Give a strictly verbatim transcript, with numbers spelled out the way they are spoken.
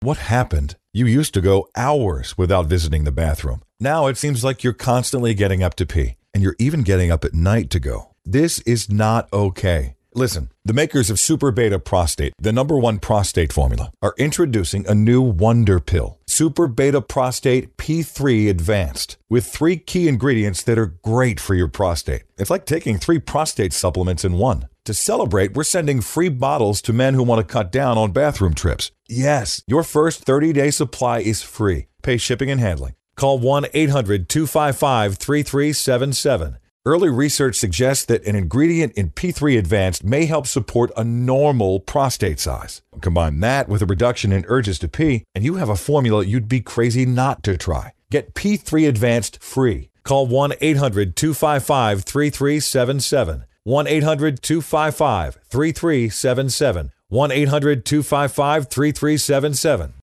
What happened? You used to go hours without visiting the bathroom. Now it seems like you're constantly getting up to pee, and you're even getting up at night to go. This is not okay. Listen, the makers of Super Beta Prostate, the number one prostate formula, are introducing a new wonder pill, Super Beta Prostate P three Advanced, with three key ingredients that are great for your prostate. It's like taking three prostate supplements in one. To celebrate, we're sending free bottles to men who want to cut down on bathroom trips. Yes, your first thirty-day supply is free. Pay shipping and handling. Call one eight hundred two five five three three seven seven. Early research suggests that an ingredient in P three Advanced may help support a normal prostate size. Combine that with a reduction in urges to pee, and you have a formula you'd be crazy not to try. Get P three Advanced free. Call one eight hundred two five five three three seven seven. one eight hundred two five five three three seven seven. one eight hundred two five five three three seven seven.